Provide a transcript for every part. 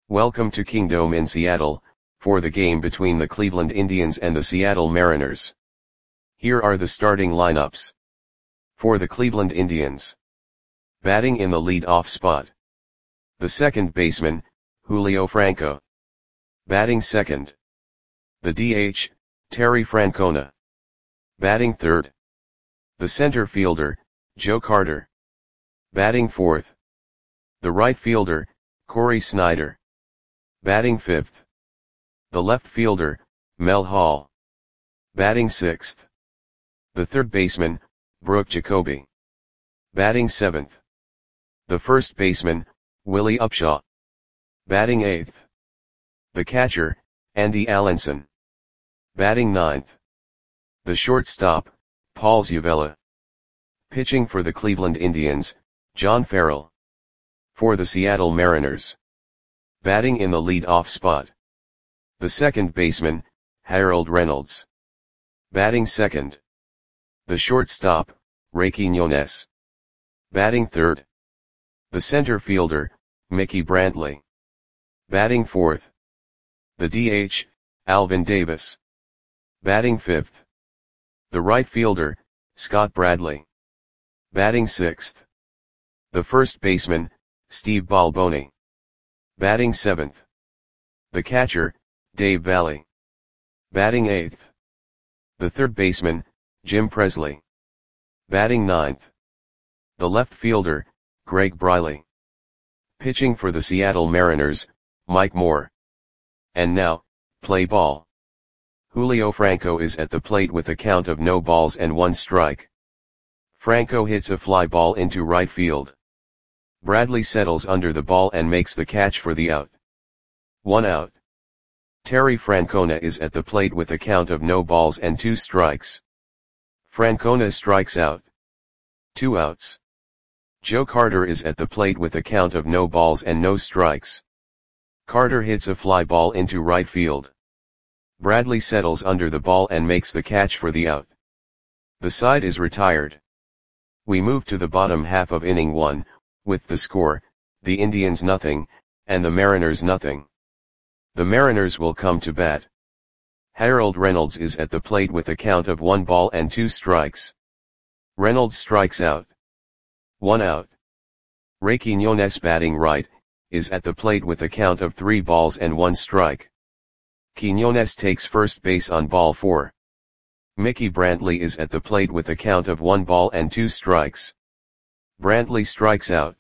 Welcome to Kingdome in Seattle, for the game between the Cleveland Indians and the Seattle Mariners. Here are the starting lineups. For the Cleveland Indians. Batting in the lead-off spot. The second baseman, Julio Franco. Batting second. The DH, Terry Francona. Batting third. The center fielder, Joe Carter. Batting fourth. The right fielder, Cory Snyder. Batting fifth. The left fielder, Mel Hall. Batting sixth. The third baseman, Brooke Jacoby. Batting seventh. The first baseman, Willie Upshaw. Batting eighth. The catcher, Andy Allenson. Batting ninth. The shortstop, Paul Zuvella. Pitching for the Cleveland Indians, John Farrell. For the Seattle Mariners. Batting in the lead-off spot. The second baseman, Harold Reynolds. Batting second. The shortstop, Ray Quiñones. Batting third. The center fielder, Mickey Brantley. Batting fourth. The DH, Alvin Davis. Batting fifth. The right fielder, Scott Bradley. Batting sixth. The first baseman, Steve Balboni. Batting seventh. The catcher, Dave Valle. Batting eighth. The third baseman, Jim Presley. Batting ninth. The left fielder, Greg Briley. Pitching for the Seattle Mariners, Mike Moore. And now, play ball. Julio Franco is at the plate with a count of no balls and one strike. Franco hits a fly ball into right field. Bradley settles under the ball and makes the catch for the out. 1 out. Terry Francona is at the plate with a count of no balls and 2 strikes. Francona strikes out. 2 outs. Joe Carter is at the plate with a count of no balls and no strikes. Carter hits a fly ball into right field. Bradley settles under the ball and makes the catch for the out. The side is retired. We move to the bottom half of inning 1, with the score, the Indians nothing, and the Mariners nothing. The Mariners will come to bat. Harold Reynolds is at the plate with a count of 1 ball and 2 strikes. Reynolds strikes out. 1 out. Ray Quiñones batting right, is at the plate with a count of 3 balls and 1 strike. Quiñones takes first base on ball 4. Mickey Brantley is at the plate with a count of 1 ball and 2 strikes. Brantley strikes out.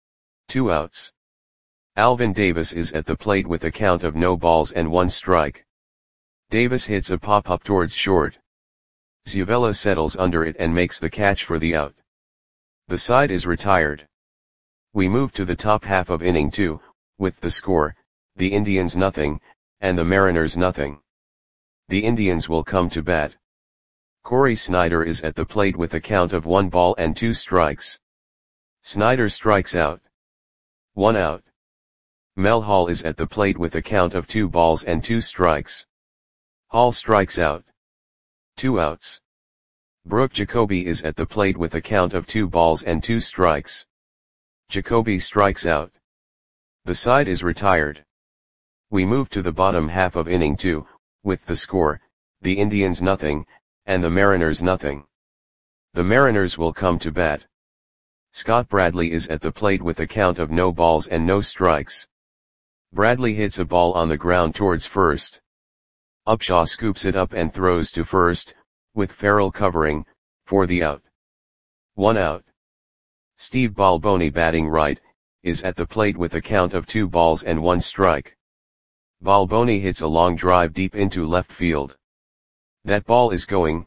2 outs. Alvin Davis is at the plate with a count of no balls and 1 strike. Davis hits a pop-up towards short. Zuvella settles under it and makes the catch for the out. The side is retired. We move to the top half of inning 2, with the score, the Indians nothing, and the Mariners nothing. The Indians will come to bat. Cory Snyder is at the plate with a count of 1 ball and 2 strikes. Snyder strikes out. 1 out. Mel Hall is at the plate with a count of 2 balls and 2 strikes. Hall strikes out. 2 outs. Brooke Jacoby is at the plate with a count of 2 balls and 2 strikes. Jacoby strikes out. The side is retired. We move to the bottom half of inning 2, with the score, the Indians nothing, and the Mariners nothing. The Mariners will come to bat. Scott Bradley is at the plate with a count of no balls and no strikes. Bradley hits a ball on the ground towards first. Upshaw scoops it up and throws to first, with Farrell covering, for the out. 1 out. Steve Balboni batting right, is at the plate with a count of 2 balls and 1 strike. Balboni hits a long drive deep into left field. That ball is gone.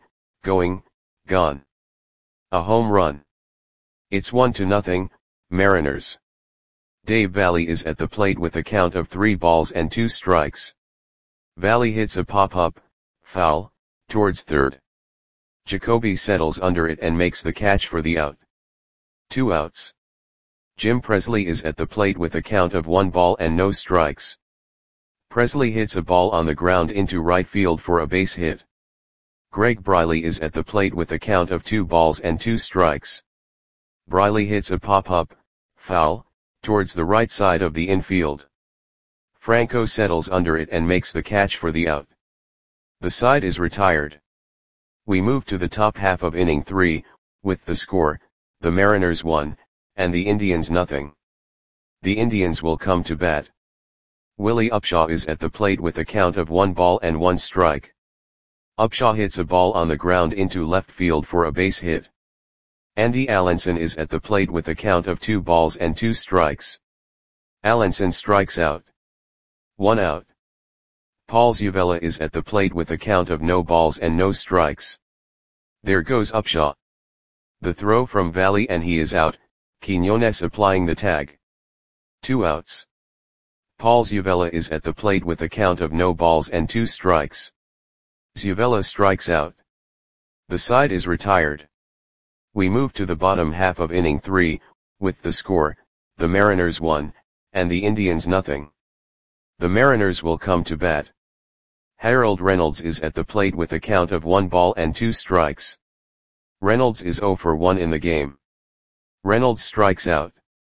A home run. It's 1-0, Mariners. Dave Valle is at the plate with a count of 3 balls and 2 strikes. Valle hits a pop-up, foul, towards third. Jacoby settles under it and makes the catch for the out. 2 outs. Jim Presley is at the plate with a count of 1 ball and no strikes. Presley hits a ball on the ground into right field for a base hit. Greg Briley is at the plate with a count of 2 balls and 2 strikes. Briley hits a pop-up, foul, towards the right side of the infield. Franco settles under it and makes the catch for the out. The side is retired. We move to the top half of inning 3, with the score, the Mariners 1, and the Indians nothing. The Indians will come to bat. Willie Upshaw is at the plate with a count of 1 ball and 1 strike. Upshaw hits a ball on the ground into left field for a base hit. Andy Allenson is at the plate with a count of 2 balls and 2 strikes. Allenson strikes out. 1 out. Paul Zuvella is at the plate with a count of no balls and no strikes. There goes Upshaw. The throw from Valley and he is out, Quinones applying the tag. 2 outs. Paul Zuvella is at the plate with a count of no balls and 2 strikes. Zuvella strikes out. The side is retired. We move to the bottom half of inning 3, with the score, the Mariners 1, and the Indians nothing. The Mariners will come to bat. Harold Reynolds is at the plate with a count of 1 ball and 2 strikes. Reynolds is 0 for 1 in the game. Reynolds strikes out.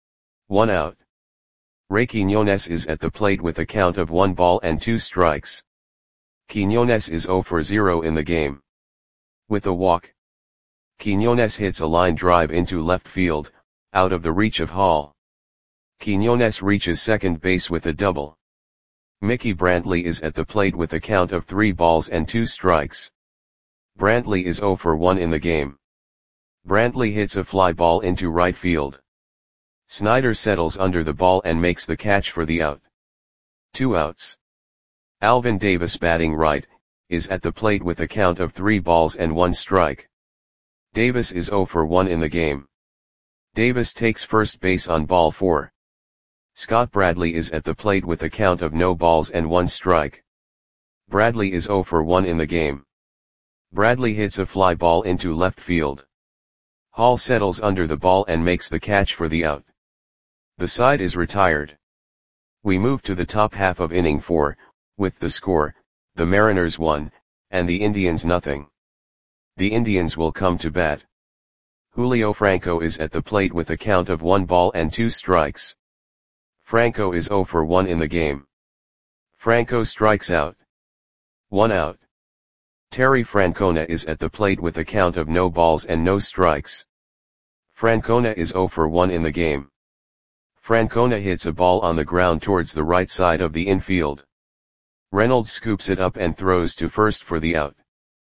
1 out. Ray Quinones is at the plate with a count of 1 ball and 2 strikes. Quinones is 0 for 0 in the game. With a walk, Quinones hits a line drive into left field, out of the reach of Hall. Quinones reaches second base with a double. Mickey Brantley is at the plate with a count of 3 balls and 2 strikes. Brantley is 0 for 1 in the game. Brantley hits a fly ball into right field. Snyder settles under the ball and makes the catch for the out. 2 outs. Alvin Davis, batting right, is at the plate with a count of 3 balls and 1 strike. Davis is 0 for 1 in the game. Davis takes first base on ball 4. Scott Bradley is at the plate with a count of no balls and 1 strike. Bradley is 0 for 1 in the game. Bradley hits a fly ball into left field. Hall settles under the ball and makes the catch for the out. The side is retired. We move to the top half of inning 4, with the score, the Mariners 1, and the Indians nothing. The Indians will come to bat. Julio Franco is at the plate with a count of 1 ball and 2 strikes. Franco is 0 for 1 in the game. Franco strikes out. 1 out. Terry Francona is at the plate with a count of no balls and no strikes. Francona is 0 for 1 in the game. Francona hits a ball on the ground towards the right side of the infield. Reynolds scoops it up and throws to first for the out.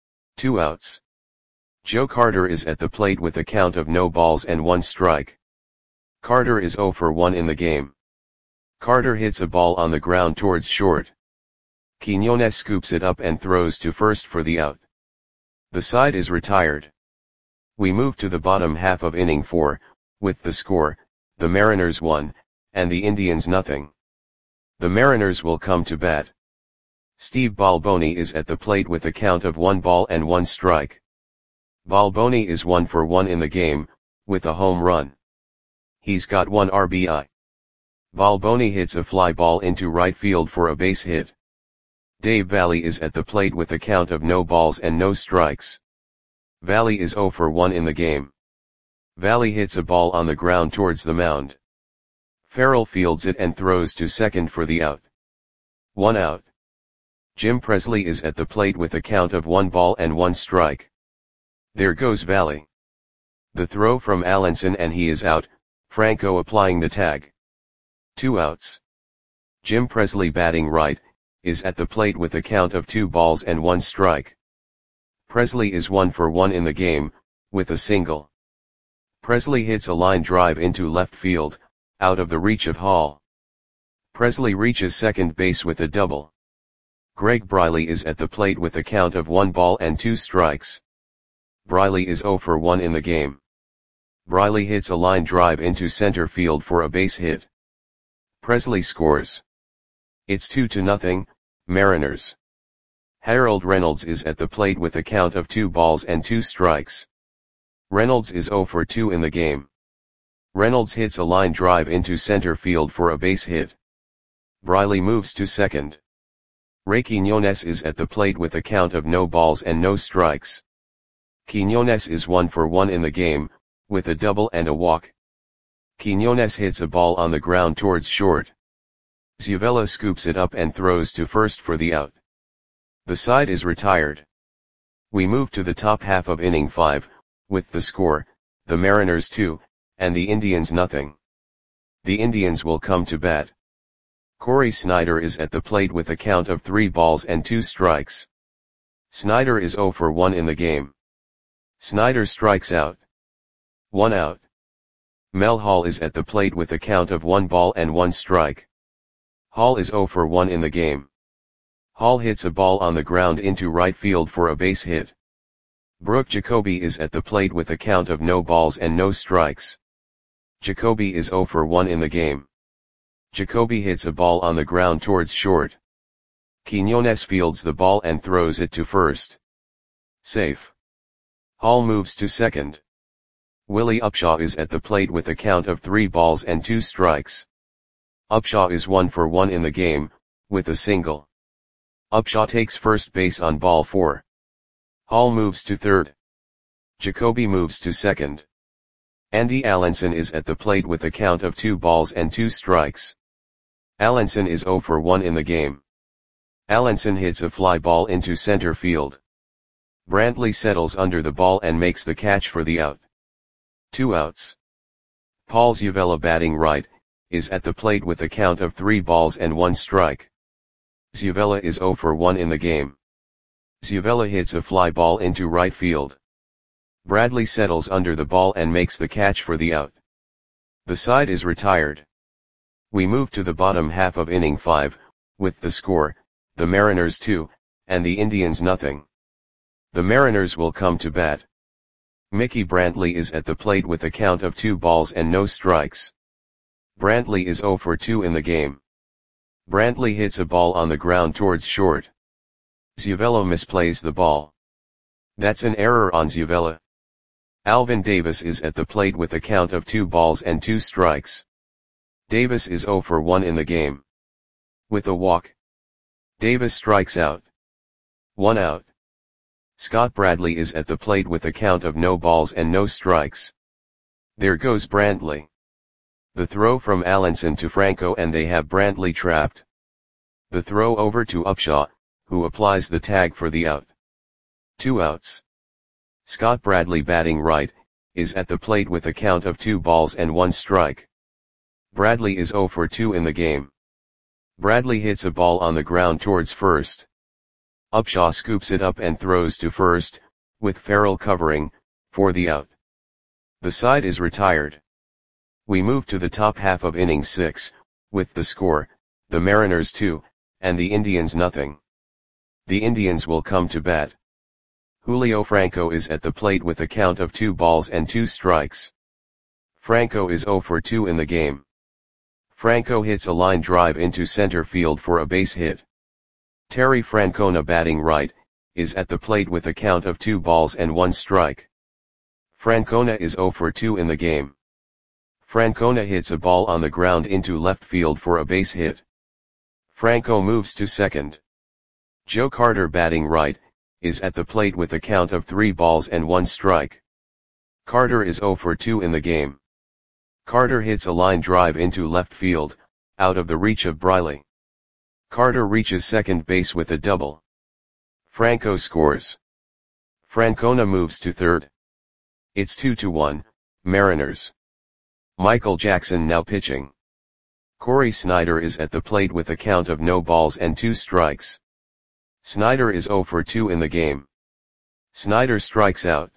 2 outs. Joe Carter is at the plate with a count of no balls and 1 strike. Carter is 0 for 1 in the game. Carter hits a ball on the ground towards short. Quinones scoops it up and throws to first for the out. The side is retired. We move to the bottom half of inning 4, with the score, the Mariners 1, and the Indians nothing. The Mariners will come to bat. Steve Balboni is at the plate with a count of 1 ball and 1 strike. Balboni is 1 for 1 in the game, with a home run. He's got 1 RBI. Balboni hits a fly ball into right field for a base hit. Dave Valley is at the plate with a count of no balls and no strikes. Valley is 0 for 1 in the game. Valley hits a ball on the ground towards the mound. Farrell fields it and throws to second for the out. 1 out. Jim Presley is at the plate with a count of 1 ball and 1 strike. There goes Valley. The throw from Allenson and he is out, Franco applying the tag. 2 outs. Jim Presley, batting right, is at the plate with a count of 2 balls and 1 strike. Presley is 1 for 1 in the game, with a single. Presley hits a line drive into left field, out of the reach of Hall. Presley reaches second base with a double. Greg Briley is at the plate with a count of 1 ball and 2 strikes. Briley is 0 for 1 in the game. Briley hits a line drive into center field for a base hit. Presley scores. It's 2-0, Mariners. Harold Reynolds is at the plate with a count of 2 balls and 2 strikes. Reynolds is 0 for 2 in the game. Reynolds hits a line drive into center field for a base hit. Briley moves to second. Ray Quinones is at the plate with a count of no balls and no strikes. Quinones is 1 for 1 in the game, with a double and a walk. Quinones hits a ball on the ground towards short. Zuvela scoops it up and throws to first for the out. The side is retired. We move to the top half of inning 5, with the score, the Mariners 2, and the Indians nothing. The Indians will come to bat. Corey Snyder is at the plate with a count of 3 balls and 2 strikes. Snyder is 0 for 1 in the game. Snyder strikes out. 1 out. Mel Hall is at the plate with a count of 1 ball and 1 strike. Hall is 0 for 1 in the game. Hall hits a ball on the ground into right field for a base hit. Brooke Jacoby is at the plate with a count of no balls and no strikes. Jacoby is 0 for 1 in the game. Jacoby hits a ball on the ground towards short. Quiñones fields the ball and throws it to first. Safe. Hall moves to second. Willie Upshaw is at the plate with a count of 3 balls and 2 strikes. Upshaw is 1 for 1 in the game, with a single. Upshaw takes first base on ball 4. Hall moves to third. Jacoby moves to second. Andy Allenson is at the plate with a count of 2 balls and 2 strikes. Allenson is 0 for 1 in the game. Allenson hits a fly ball into center field. Brantley settles under the ball and makes the catch for the out. 2 outs. Paul Zuvela, batting right, is at the plate with a count of 3 balls and 1 strike. Zuvela is 0 for 1 in the game. Zuvela hits a fly ball into right field. Bradley settles under the ball and makes the catch for the out. The side is retired. We move to the bottom half of inning 5, with the score, the Mariners 2, and the Indians nothing. The Mariners will come to bat. Mickey Brantley is at the plate with a count of 2 balls and no strikes. Brantley is 0 for 2 in the game. Brantley hits a ball on the ground towards short. Zuvela misplays the ball. That's an error on Zuvela. Alvin Davis is at the plate with a count of 2 balls and 2 strikes. Davis is 0 for 1 in the game. With a walk. Davis strikes out. 1 out. Scott Bradley is at the plate with a count of no balls and no strikes. There goes Brantley. The throw from Allenson to Franco and they have Brantley trapped. The throw over to Upshaw, who applies the tag for the out. 2 outs. Scott Bradley, batting right, is at the plate with a count of 2 balls and 1 strike. Bradley is 0 for 2 in the game. Bradley hits a ball on the ground towards first. Upshaw scoops it up and throws to first, with Farrell covering, for the out. The side is retired. We move to the top half of inning 6, with the score, the Mariners 2, and the Indians nothing. The Indians will come to bat. Julio Franco is at the plate with a count of 2 balls and 2 strikes. Franco is 0 for 2 in the game. Franco hits a line drive into center field for a base hit. Terry Francona, batting right, is at the plate with a count of 2 balls and 1 strike. Francona is 0 for 2 in the game. Francona hits a ball on the ground into left field for a base hit. Franco moves to second. Joe Carter, batting right, is at the plate with a count of 3 balls and 1 strike. Carter is 0 for 2 in the game. Carter hits a line drive into left field, out of the reach of Briley. Carter reaches second base with a double. Franco scores. Francona moves to third. It's 2-1, Mariners. Michael Jackson now pitching. Corey Snyder is at the plate with a count of no balls and 2 strikes. Snyder is 0 for 2 in the game. Snyder strikes out.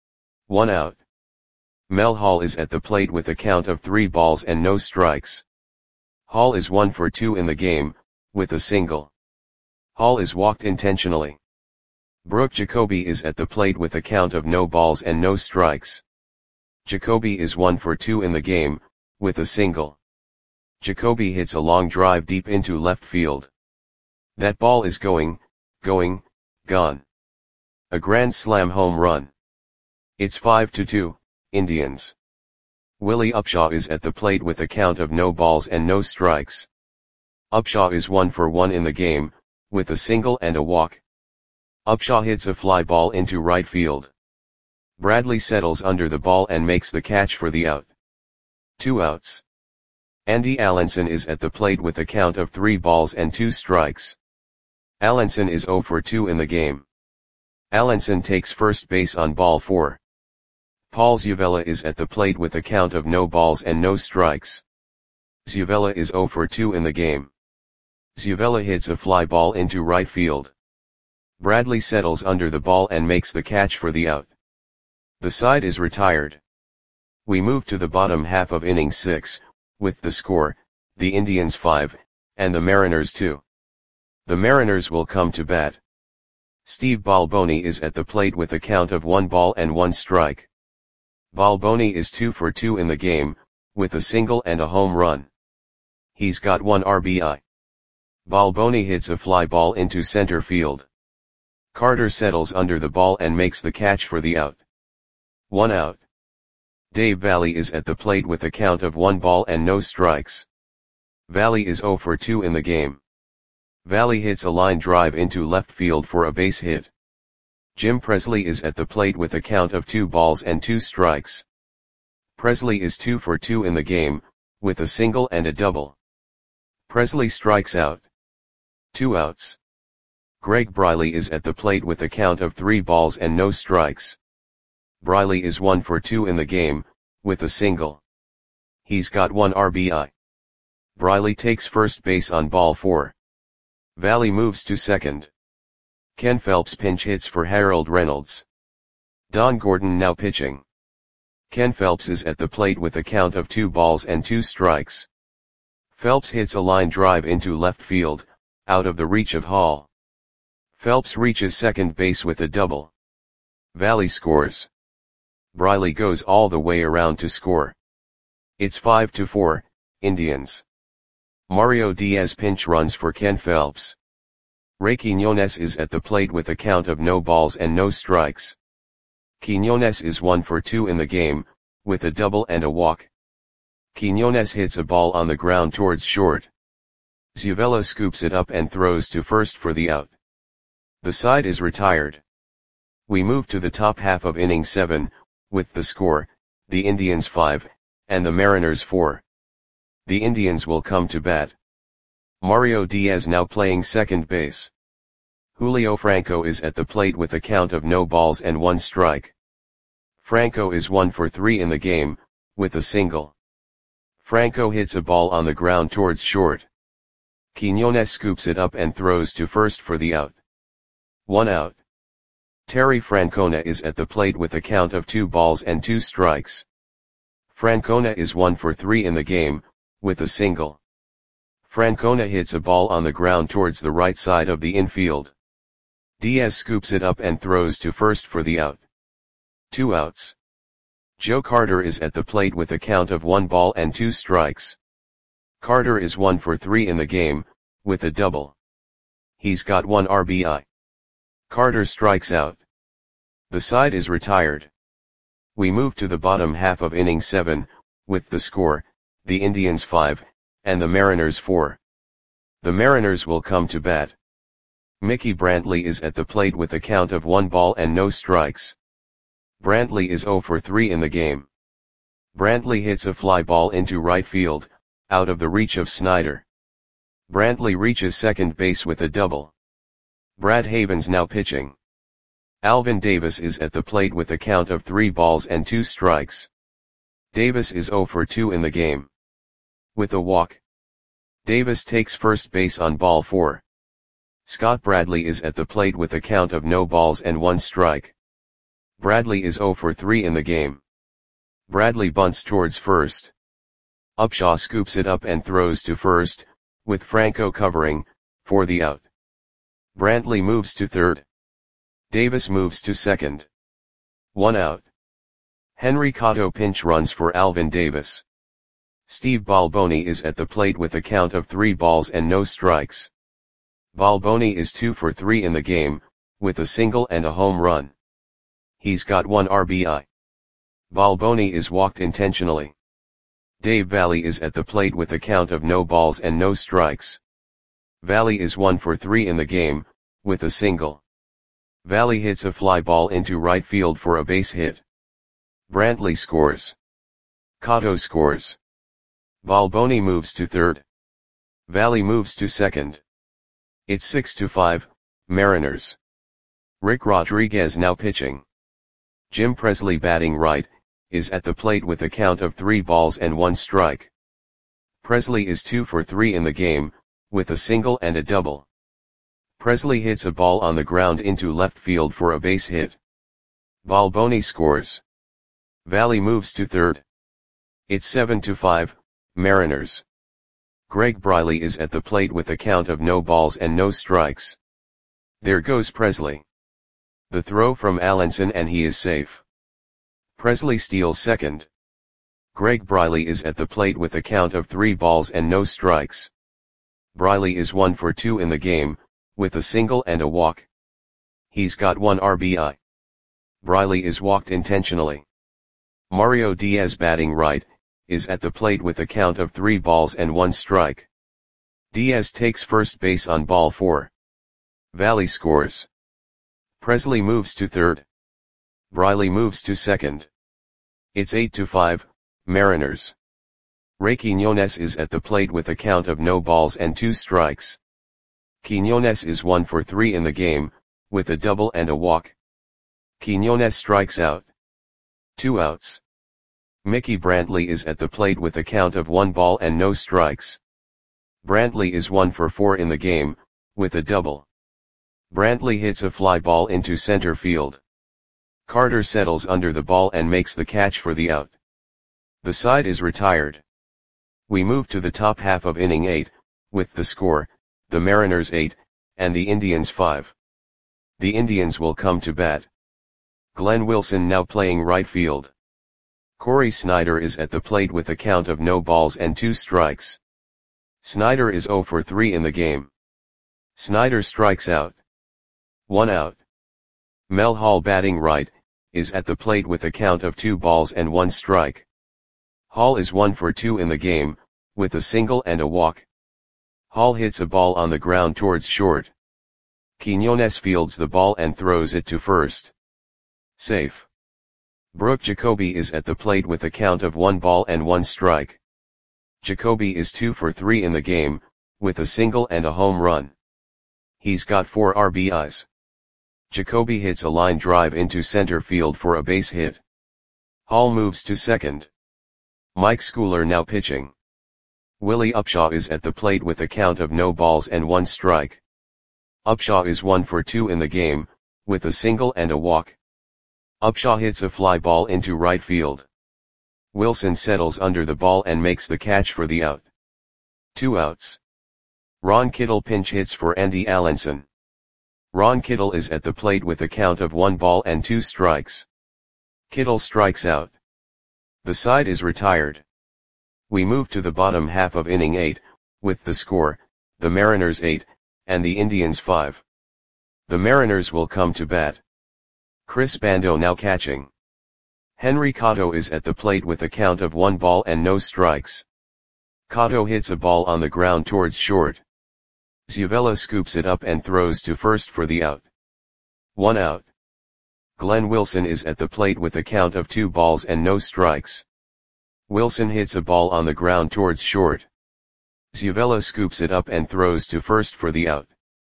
1 out. Mel Hall is at the plate with a count of 3 balls and no strikes. Hall is 1 for 2 in the game, with a single. Hall is walked intentionally. Brooke Jacoby is at the plate with a count of no balls and no strikes. Jacoby is 1 for 2 in the game, with a single. Jacoby hits a long drive deep into left field. That ball is gone. A grand slam home run. It's 5-2, Indians. Willie Upshaw is at the plate with a count of no balls and no strikes. Upshaw is 1 for 1 in the game, with a single and a walk. Upshaw hits a fly ball into right field. Bradley settles under the ball and makes the catch for the out. 2 outs. Andy Allenson is at the plate with a count of 3 balls and 2 strikes. Allenson is 0 for 2 in the game. Allenson takes first base on ball 4. Paul Zuvella is at the plate with a count of no balls and no strikes. Zuvella is 0 for 2 in the game. Zuvella hits a fly ball into right field. Bradley settles under the ball and makes the catch for the out. The side is retired. We move to the bottom half of inning 6, with the score, the Indians 5, and the Mariners 2. The Mariners will come to bat. Steve Balboni is at the plate with a count of 1 ball and 1 strike. Balboni is 2 for 2 in the game, with a single and a home run. He's got 1 RBI. Balboni hits a fly ball into center field. Carter settles under the ball and makes the catch for the out. 1 out. Dave Valle is at the plate with a count of 1 ball and no strikes. Valle is 0 for 2 in the game. Valle hits a line drive into left field for a base hit. Jim Presley is at the plate with a count of 2 balls and 2 strikes. Presley is 2 for 2 in the game, with a single and a double. Presley strikes out. 2 outs. Greg Briley is at the plate with a count of 3 balls and no strikes. Briley is 1 for 2 in the game, with a single. He's got 1 RBI. Briley takes first base on ball 4. Valle moves to second. Ken Phelps pinch hits for Harold Reynolds. Don Gordon now pitching. Ken Phelps is at the plate with a count of 2 balls and 2 strikes. Phelps hits a line drive into left field, out of the reach of Hall. Phelps reaches second base with a double. Valle scores. Briley goes all the way around to score. It's 5-4, Indians. Mario Diaz pinch runs for Ken Phelps. Ray Quiñones is at the plate with a count of no balls and no strikes. Quiñones is 1 for 2 in the game, with a double and a walk. Quiñones hits a ball on the ground towards short. Zuvella scoops it up and throws to first for the out. The side is retired. We move to the top half of inning 7, with the score, the Indians 5, and the Mariners 4. The Indians will come to bat. Mario Diaz now playing second base. Julio Franco is at the plate with a count of no balls and 1 strike. Franco is 1 for 3 in the game, with a single. Franco hits a ball on the ground towards short. Quiñones scoops it up and throws to first for the out. 1 out. Terry Francona is at the plate with a count of 2 balls and 2 strikes. Francona is 1 for 3 in the game, with a single. Francona hits a ball on the ground towards the right side of the infield. Diaz scoops it up and throws to first for the out. 2 outs. Joe Carter is at the plate with a count of 1 ball and 2 strikes. Carter is 1 for 3 in the game, with a double. He's got 1 RBI. Carter strikes out. The side is retired. We move to the bottom half of inning 7, with the score, the Indians 5, and the Mariners 4. The Mariners will come to bat. Mickey Brantley is at the plate with a count of 1 ball and no strikes. Brantley is 0 for 3 in the game. Brantley hits a fly ball into right field, out of the reach of Snyder. Brantley reaches second base with a double. Brad Havens now pitching. Alvin Davis is at the plate with a count of 3 balls and 2 strikes. Davis is 0 for 2 in the game. With a walk. Davis takes first base on ball 4. Scott Bradley is at the plate with a count of no balls and 1 strike. Bradley is 0 for 3 in the game. Bradley bunts towards first. Upshaw scoops it up and throws to first, with Franco covering, for the out. Brantley moves to third. Davis moves to second. 1 out. Henry Cotto pinch runs for Alvin Davis. Steve Balboni is at the plate with a count of 3 balls and no strikes. Balboni is 2 for 3 in the game, with a single and a home run. He's got 1 RBI. Balboni is walked intentionally. Dave Valle is at the plate with a count of no balls and no strikes. Valle is 1 for 3 in the game, with a single. Valle hits a fly ball into right field for a base hit. Brantley scores. Cotto scores. Balboni moves to third. Valley moves to second. It's 6-5, Mariners. Rick Rodriguez now pitching. Jim Presley batting right, is at the plate with a count of 3 balls and 1 strike. Presley is 2 for 3 in the game, with a single and a double. Presley hits a ball on the ground into left field for a base hit. Balboni scores. Valley moves to third. It's 7-5, Mariners. Greg Briley is at the plate with a count of no balls and no strikes. There goes Presley. The throw from Allenson and he is safe. Presley steals second. Greg Briley is at the plate with a count of 3 balls and no strikes. Briley is 1 for 2 in the game, with a single and a walk. He's got 1 RBI. Briley is walked intentionally. Mario Diaz batting right, is at the plate with a count of 3 balls and 1 strike. Diaz takes first base on ball 4. Valley scores. Presley moves to third. Briley moves to second. It's 8-5, Mariners. Ray Quiñones is at the plate with a count of no balls and 2 strikes. Quiñones is 1 for 3 in the game, with a double and a walk. Quiñones strikes out. 2 outs. Mickey Brantley is at the plate with a count of 1 ball and no strikes. Brantley is 1 for 4 in the game, with a double. Brantley hits a fly ball into center field. Carter settles under the ball and makes the catch for the out. The side is retired. We move to the top half of inning 8, with the score, the Mariners 8, and the Indians 5. The Indians will come to bat. Glenn Wilson now playing right field. Corey Snyder is at the plate with a count of no balls and 2 strikes. Snyder is 0 for 3 in the game. Snyder strikes out. 1 out. Mel Hall batting right, is at the plate with a count of 2 balls and 1 strike. Hall is 1 for 2 in the game, with a single and a walk. Hall hits a ball on the ground towards short. Quiñones fields the ball and throws it to first. Safe. Brooke Jacoby is at the plate with a count of 1 ball and 1 strike. Jacoby is 2 for 3 in the game, with a single and a home run. He's got 4 RBIs. Jacoby hits a line drive into center field for a base hit. Hall moves to second. Mike Schooler now pitching. Willie Upshaw is at the plate with a count of no balls and 1 strike. Upshaw is 1 for 2 in the game, with a single and a walk. Upshaw hits a fly ball into right field. Wilson settles under the ball and makes the catch for the out. 2 outs. Ron Kittle pinch hits for Andy Allenson. Ron Kittle is at the plate with a count of 1 ball and 2 strikes. Kittle strikes out. The side is retired. We move to the bottom half of inning 8, with the score, the Mariners 8, and the Indians 5. The Mariners will come to bat. Chris Bando now catching. Henry Cotto is at the plate with a count of 1 ball and no strikes. Cotto hits a ball on the ground towards short. Zuvella scoops it up and throws to first for the out. 1 out. Glenn Wilson is at the plate with a count of 2 balls and no strikes. Wilson hits a ball on the ground towards short. Zuvella scoops it up and throws to first for the out.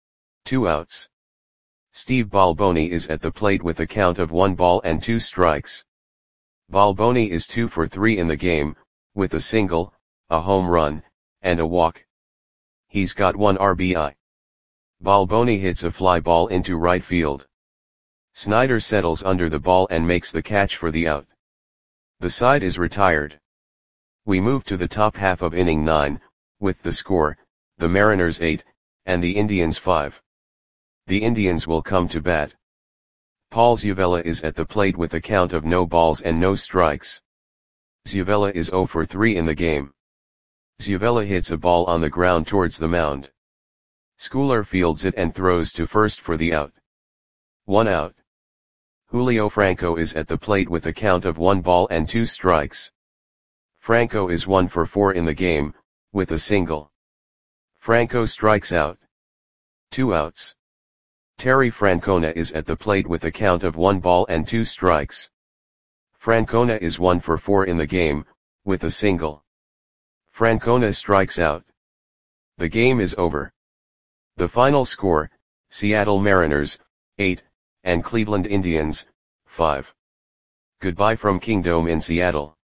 2 outs. Steve Balboni is at the plate with a count of 1 ball and 2 strikes. Balboni is 2 for 3 in the game, with a single, a home run, and a walk. He's got 1 RBI. Balboni hits a fly ball into right field. Snyder settles under the ball and makes the catch for the out. The side is retired. We move to the top half of inning 9, with the score, the Mariners 8, and the Indians 5. The Indians will come to bat. Paul Zuvella is at the plate with a count of no balls and no strikes. Zuvella is 0 for 3 in the game. Zuvella hits a ball on the ground towards the mound. Schooler fields it and throws to first for the out. 1 out. Julio Franco is at the plate with a count of 1 ball and 2 strikes. Franco is 1 for 4 in the game, with a single. Franco strikes out. 2 outs. Terry Francona is at the plate with a count of 1 ball and 2 strikes. Francona is 1 for 4 in the game, with a single. Francona strikes out. The game is over. The final score, Seattle Mariners, 8, and Cleveland Indians, 5. Goodbye from Kingdome in Seattle.